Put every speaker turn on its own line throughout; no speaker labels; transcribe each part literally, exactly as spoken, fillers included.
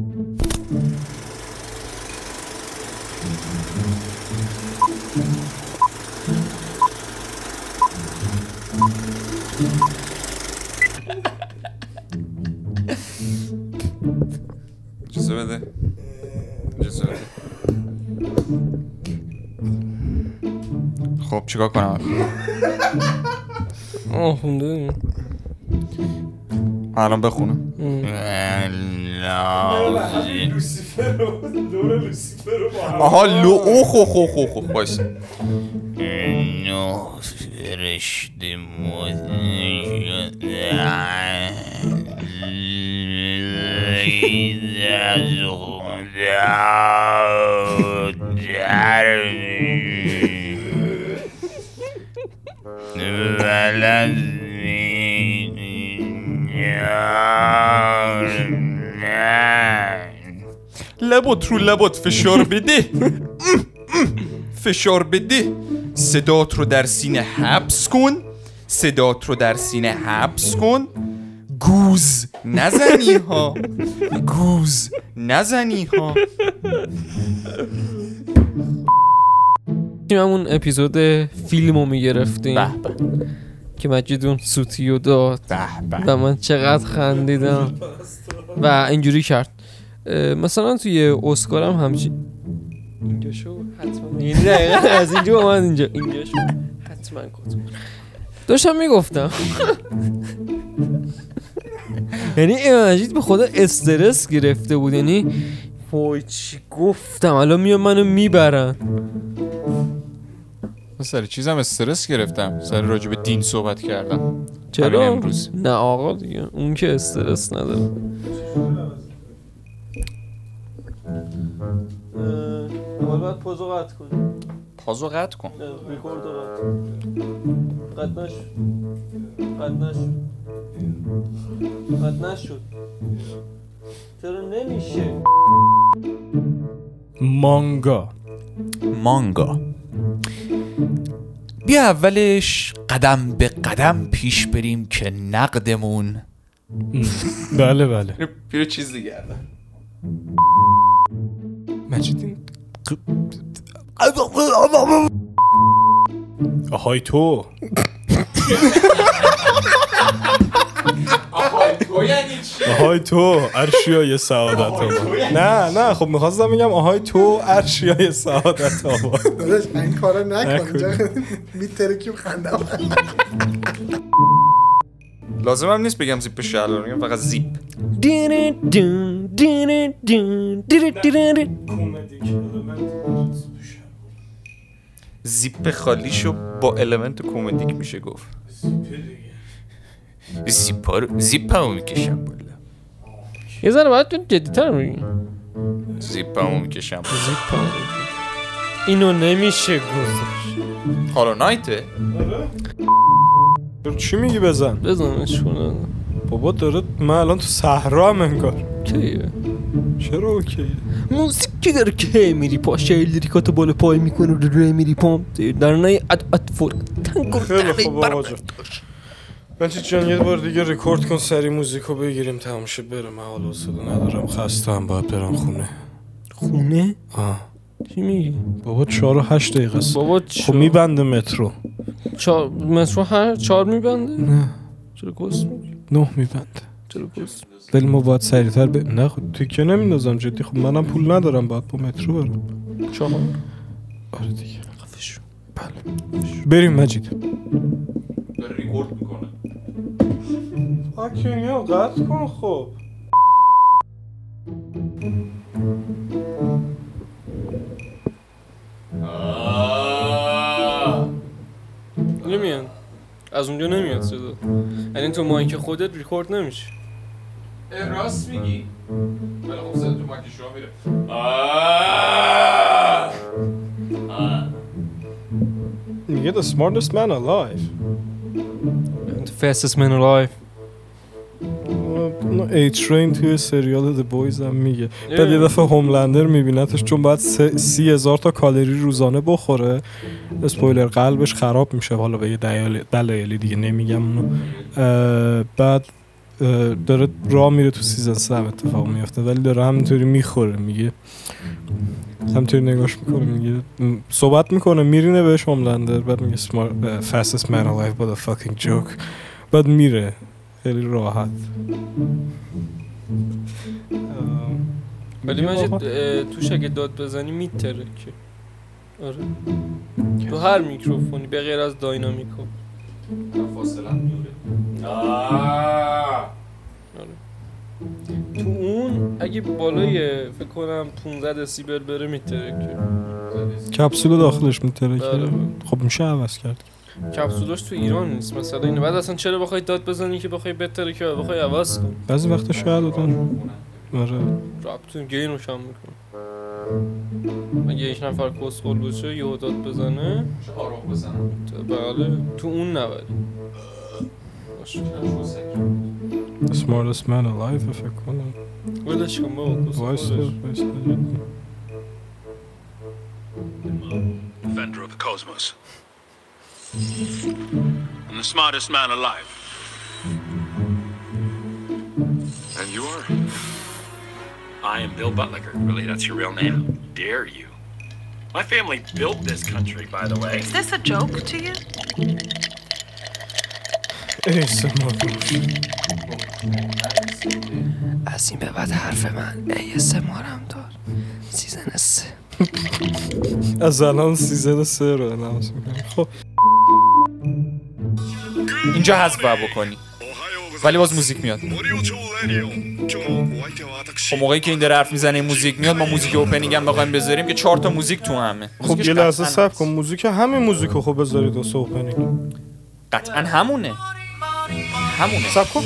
اجازه بده اجازه بده. خب چیکار کنم؟
آه خونده
الان بخونم.
لوسیفر رو دور لوسیفر رو با هم
آها لو او خو خو خو خو بایست
نو فرشته
لبات رو لبات فشار بده فشار بده. صدات رو در سینه حبس کن صدات رو در سینه حبس کن. گوز نزنی ها گوز نزنی ها.
همون اپیزود فیلمو میگرفتیم که مجید اون سوتیو داد و من چقدر خندیدم و اینجوری کرد. مثلا توی اسکار هم همچین اینجا شو حتما این دقیقا از اینجا اومد اینجا اینجا شو حتما کتون داشتم میگفتم یعنی مجید به خدا استرس گرفته بود. یعنی وای چی گفتم الان میام منو میبرن.
سر چیزم استرس گرفتم سر راجع به دین صحبت کردم.
چرا؟
امروز
نه آقا دیگه اون که استرس نداره. اول باید پوزو قطع کن.
پازو قطع کن.
ریکورد رو قطع قطع نشد قطع نشد قطع نشد چرا نمیشه؟
مانگا
مانگا. بیا اولش قدم به قدم پیش بریم که نقدمون
بله بله
بیا چیز دیگه
مجید آهای تو
آهای تو یعنی چی؟
آهای تو ارشیای سعادت آباد. نه نه خب میخواستم میگم آهای تو ارشیای سعادت آباد.
داداش این کارا نکن میترکیم خندم.
لازم هم نیست بگم زیپ شلوار میگم فقط زیپ. زیپ خالیشو با المنت کمدیک میشه گفت.
زیپا رو زیپا رو میکشم بالا
یه ذره باید تو جدی‌تر میگی.
زیپا رو میکشم
زیپا اینو نمیشه گذاشت.
هالو نایته؟
چی میگی بزن؟
بزنش کنه
بابا داره من الان تو صحرا ام انگار.
کیه؟
چرا اوکیه؟
موسیقی داره که میری پاشه لیریکاتو بالا پای میکنه رو روی میری پام در نای اد اد فور تنگو
خیلی خوب آقا جان. مجید جان یه بار دیگه ریکورد کن سری موزیکو بگیریم تمام شه بره. من حال و حوصله ندارم خسته ام باید برم خونه.
خونه؟
آه
چی میگی؟
بابا چهار و هشت دقیقه است.
بابا
خب میبنده مترو.
چهار مترو هر چهار میبنده؟
نه
چرا کس میگی؟
نه میبنده.
چرا کس؟
ولی ما باید سریعتر ب... نه خب تو که نمیندازم جدی. خب منم پول ندارم باید با مترو برم.
چهار؟
آره دیگه. خفشو. بله. بریم مجید.
داره ریکورد میکنه.
آکین یا قطع کن خب.
نمیاد از اونجا نمیاد صدا. یعنی تو مایک خودت ریکورد نمیشه.
راست میگی؟ ولی خب صدا تو مایک شما میره.
میگه the smartest man alive.
The fastest man alive.
ای ترین توی سریال The Boys هم میگه. بعد یه دفعه هوملندر میبینتش چون باید سی هزار تا کالری روزانه بخوره. اسپویلر قلبش خراب میشه. حالا به یه دلایلی دیگه نمیگم اونو. بعد داره راه میره تو سیزن سه هم اتفاق میفته ولی داره همینطوری میخوره میگه همینطوری نگاش میکنه میگه صحبت میکنه میرینه بهش هوملندر بعد میگه fastest man alive but a fucking joke بعد میره خیلی راحت.
ولی مجید توش اگه داد بزنی میتره که آره تو هر میکروفونی به غیر از داینامیکو
فاصله هم دوره.
آره تو اون اگه بالای فکر کنم پانزده دسیبل بره میتره که
کپسول داخلش میتره که
بله.
خب میشه عوض کرد.
کپسولش تو ایران نیست مثلا اینه بعد اصلا چرا بخوای داد بزنی که بخوای بهتره که بخوای عوض کنی
بعضی وقتا شاید دادن آره
رابطون گینوش هم میکنه اگه یک نفر کسخل باشه یه داد بزنه
چه آروم بزنم
بله تو اون نبری باشه
The smartest man alive فکر کنم
ولش کن بابا
وایستا وایستا
Defender of the cosmos. And the smartest man alive.
And you are?
I am Bill Buttlicker. Really, that's your real name? How dare you? My family built this country, by the way.
Is this a joke to you?
ایسا
از این به بعد حرف من ای اس ام آر هم دار سیزن سه
از الان سیزن سه رو انامس میکنم. خب
اینجا حذف باید بکنی ولی باز موزیک میاد. خب موقعی که این داره حرف میزنه موزیک میاد ما موزیک اوپنینگ هم بخوایم بذاریم که چهار تا موزیک تو همه.
خب یه لحظه صبر کن موزیک همین موزیکو خب بذارید واسه اوپنینگ.
قطعا همونه همونه
صبر کن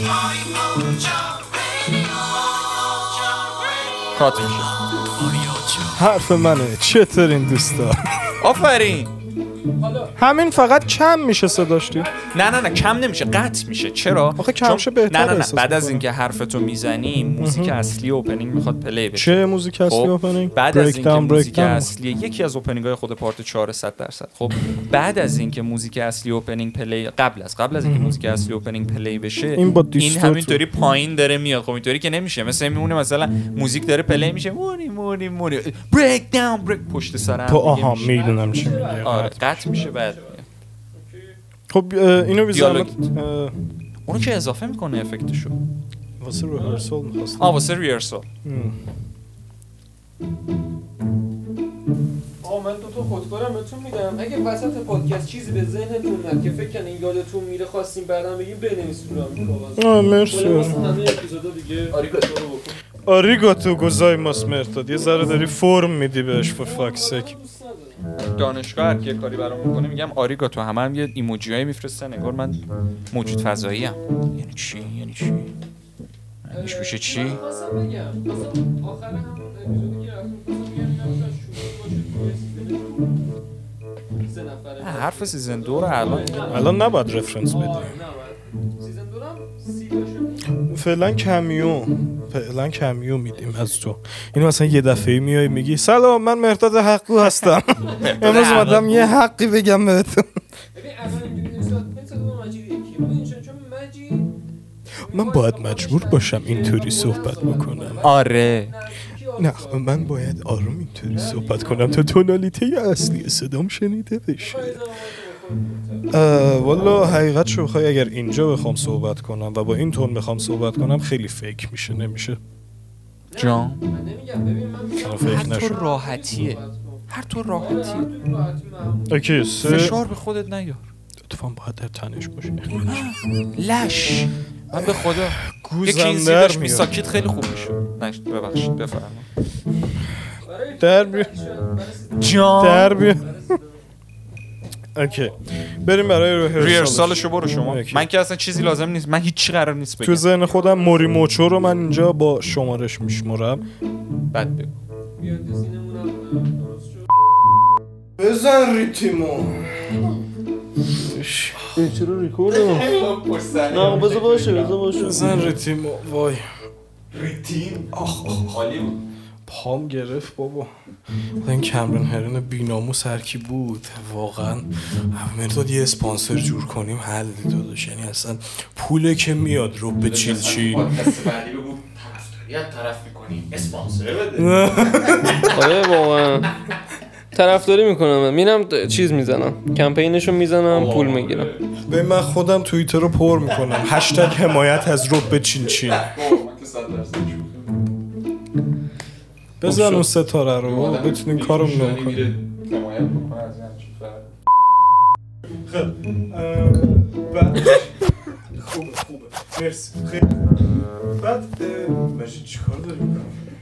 کات میشه.
حرف منه چطورین دوستا
آفرین.
همین فقط کم میشه صداش دی.
نه نه نه کم نمیشه قطع میشه. چرا؟
آخه کم شه بهتره.
نه نه نه بعد از اینکه حرفتو میزنی موزیک اصلی اوپنینگ میخواد پلی بشه.
چه موزیک اصلی اوپنینگ؟
بعد از اینکه موزیک اصلی یکی از اوپنینگ‌های خود پارت چهار صد درصد. خب بعد از اینکه موزیک اصلی اوپنینگ پلی قبل از قبل از اینکه موزیک اصلی اوپنینگ پلی بشه
این,
این همینطوری پایین داره میاد. خب اینطوری که نمیشه. مثلا میمونه مثلا موزیک داره پلی میشه مونی مونی مونی بریک داون بریک پشت سر هم.
آها میدونم چی میگه.
آره قطع میشه بعد.
خب اینو بزنم
اونو که اضافه میکنه افکتشو
واسه ریهرسال می‌خواستم.
آ واسه ریهرسال.
آ من دو تا خودکارم بهتون میدم اگه وسط پادکست چیزی به ذهنتون اومد که فکر کنین یادتون میره خواستین بعداً بگین بنویسید رو همین کاغذ.
آ مرسی.
مثلا همه اپیزودا دیگه آریگاتو رو بکن.
آریگاتو گوزایماس مرتاد یه ذره داری فرم میدی بهش فور فاک سک.
دانشگاه هر کی کاری برام میکنه میگم آریگاتو همه هم یه ایموجیایی میفرستن انگار من موجود فضایی ام. یعنی چی یعنی چی یعنیش میشه چی
خواستم بگم مثلا آخر هم اپیزودی که رفتم خواستم بگم
حرف سیزن دو رو الان
الان نباید رفرنس بدی.
سیزن دو هم سی باشه.
فعلا کمیو فعلا کمیو میدیم از تو. اینو مثلا یه دفعه میای میگی سلام من مرداد حقو هستم امروز اومدم یه حقی بگم بهتون.
ببین اول اینجوری نسبت مثلا مجید یکی بود چون مجید
من باید مجبور باشم اینطوری صحبت بکنم.
آره
نه من باید آروم اینطوری صحبت کنم تا تونالیته اصلی صدام شنیده بشه. والا حقیقت شو بخوای اگر اینجا بخوام صحبت کنم و با این تون بخوام صحبت کنم خیلی فیک میشه. نمیشه
جان
من نمیگم ببین من میگم
فیک
هر تو
نشو.
راحتیه هر تو راحتیه
اوکی سه
فشار به خودت نیار.
لطفاً باید در تنش باشه.
لش من به خدا یکی این
گوزم
زیدش
در
میساکیت خیلی خوب میشه. نشت ببخشید بفرمایید
در بیا
جان
در بیا. اوکی بریم برای
ریهرسالشو برو شما.
اوکی.
من که اصلا چیزی لازم نیست من هیچی قرار نیست
تو
بگم.
ذهن خودم موری موچو رو من اینجا با شمارش میشمرم.
بعد بگو
بزن ریتیمو. چرا ریکورد نه بذار باشه بذار باشه. بزن ریتیمو. وای
ریتیم آخ عالی بود.
پام گرفت بابا. این کامرون هرن بیناموس هر کی بود واقعا مرداد یه اسپانسر جور کنیم حل داداش. یعنی اصلا پوله که میاد رو به چیل چیل
بعدی بگو طرفداریت طرف میکنی اسپانسر بده.
آره واقعا طرفداری میکنم، میرم چیز میزنم کمپینشو میزنم پول میگیرم.
به من خودم توییتر رو پر میکنم هشتگ حمایت از رو به چیل چیل. بزن اون ستاره رو بتونیم کارو کنیم.
حمایت بکنه از همچین فرد.
بعد خوبه خوبه مرسی خیلی. بعد مجید چیکار داری میکنم؟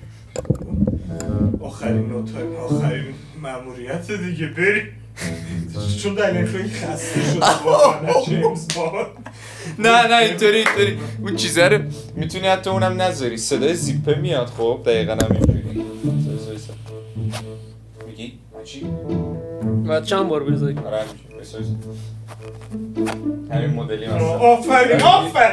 آخرین نوتای آخرین ماموریت دیگه بری چون در نفرین خسته شده واقعا جیمز باند.
نه نه اینطوری اینطوری اون چیزه رو میتونی حتی اونم نذاری صدای زیپه میاد. خب دقیقا هم اینجوری میگی چی؟
بعد چند بار بریزایی؟
آره همینجوری همین مدلی مثلا.
آفرین آفرین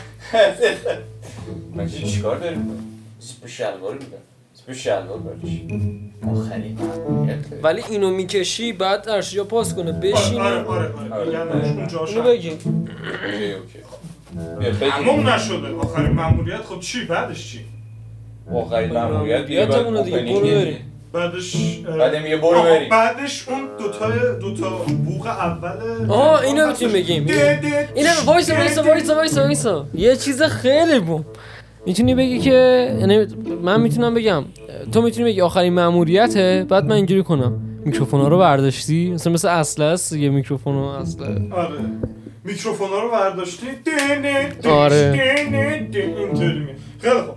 مجید چیکار داری میکنی؟ زیپ شلوار میدن زیپ شلوار برش آخرین ماموریت.
ولی اینو میکشی بعد ارشیا پاس کنه بشینی.
آره آره آره اون جاش
اینو بگی
اوکی اوکی
تموم نشده آخرین ماموریت. خب چی بعدش چی؟
آخرین ماموریت
بیاتمونو دیگه برو بریم.
بعدش
بعدم یه برو بریم.
بعدش اون دوتا دوتا بوق اول.
آه اینو میتونیم بگیم. اینو وایسا وایسا وایسا وایسا وایسا یه چیز خیلی بوم میتونی بگی که یعنی من میتونم بگم تو میتونی بگی آخرین ماموریته بعد من اینجوری کنم میکروفونا رو برداشتی مثلا مثل اصله است یه میکروفون رو اصله.
آره میکروفونا رو برداشتی.
آره
اینطوری می خیلی خوب.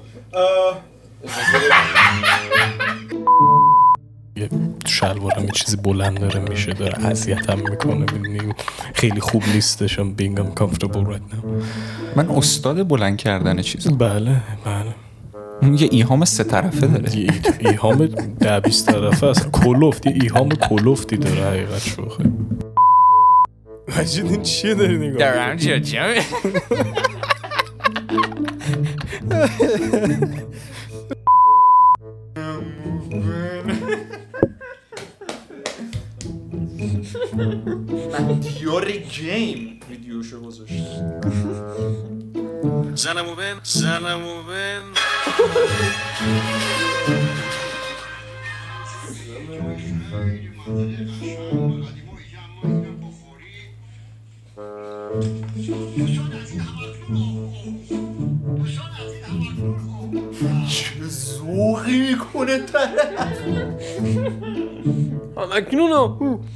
یه شلوارم یه چیزی بلند داره میشه داره اذیتم میکنه میدونی خیلی خوب نیستشم being uncomfortable right now.
من استاد بلند کردن چیزا.
بله بله
اون یه ایهام سه طرفه داره.
یه ایهام ده بیست طرفه است. کلوفت یه ایهام کلوفتی داره حقیقت شوخه. مجید این چیه داری نگاه
دارم چیه چیه دیار گیم ویدیوشو گذاشت.
زنمو بن زنمو بن
چه ذوقی میکنه طرف.
مکنونو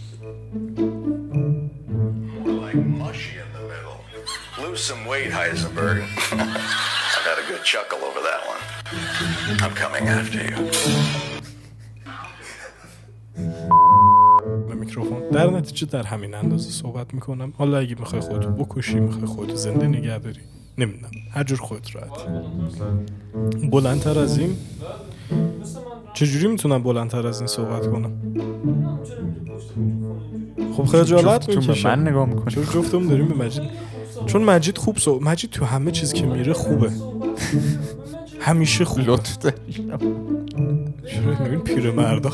Lose some weight, Heisenberg. I got a good chuckle over that one. I'm coming after you.
به میکروفون در نتیجه در همین اندازه صحبت میکنم. حالا اگه میخوای خودتو بکشی میخوای خودتو زنده نگه داری نمیدونم هر جور خودت راحت. بلندتر از این چجوری میتونم بلندتر از این صحبت کنم؟ خب خجالت میکشم.
من نگاه میکنم
چون جفتمون داریم به مجید چون مجید خوب سو مجید تو همه چیز که میره خوبه همیشه خوبه.
لطف داری.
چرا نمی‌بین پیر مردا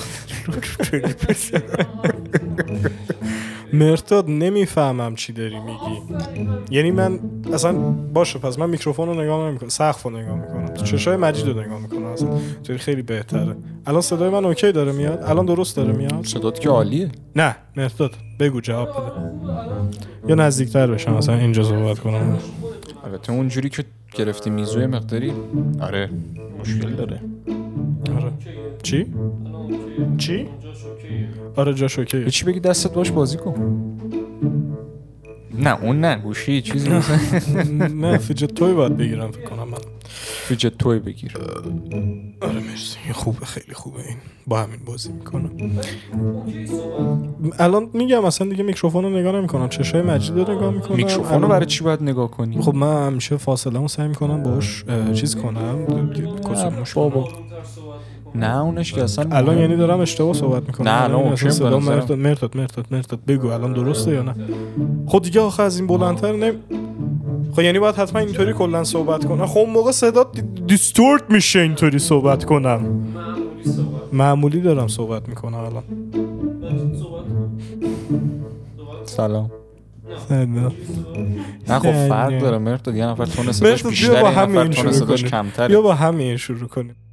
مرتاد نمیفهمم چی داری میگی. یعنی من اصلا باشه پس من میکروفون رو نگاه نمیکنم سقف رو نگاه میکنم چشای مجید رو نگاه میکنم اصلا توی خیلی بهتره. الان صدای من اوکی داره میاد؟ الان درست داره میاد؟
صدات که عالیه.
نه مرتاد بگو جواب بده یا نزدیکتر بشم مثلا اینجا صحبت کنم.
البته اونجوری که گرفتی میزوی مقداری آره مشکل داره.
آره چی؟ چی؟ آره جاش اوکیه.
چی بگی دستت باش بازی کن. نه اون نه گوشی چیزی مثلا
نه فیجت توی باید بگیرم فکر کنم من.
فیجت توی بگیر.
آره مرسی خوبه خیلی خوبه این با همین بازی میکنم. الان میگم اصلا دیگه میکروفون رو نگاه نمیکنم چشای مجید رو نگاه میکنم.
میکروفون رو برای چی باید نگاه کنی؟
خب من همیشه فاصله رو سعی میکنم باش چیز کنم کسومش
بابا نه اونش که اصلا
الان یعنی دارم اشتباه صحبت میکنم.
نه الان اوکی
صدا مرتاد مرتاد مرتاد مرتاد بگو الان درسته یا نه؟ خب دیگه آخه از این بلندتر نمی خب یعنی باید حتما اینطوری کلا صحبت کنم. خب اون موقع صدا دیستورت میشه اینطوری صحبت کنم. معمولی دارم صحبت میکنم الان.
سلام.
سلام.
نه خب فرق داره مرتضی، یه نفر تون صداش بیشتره، یه نفر تون صداش کمتره.
یا با همین شروع کنیم.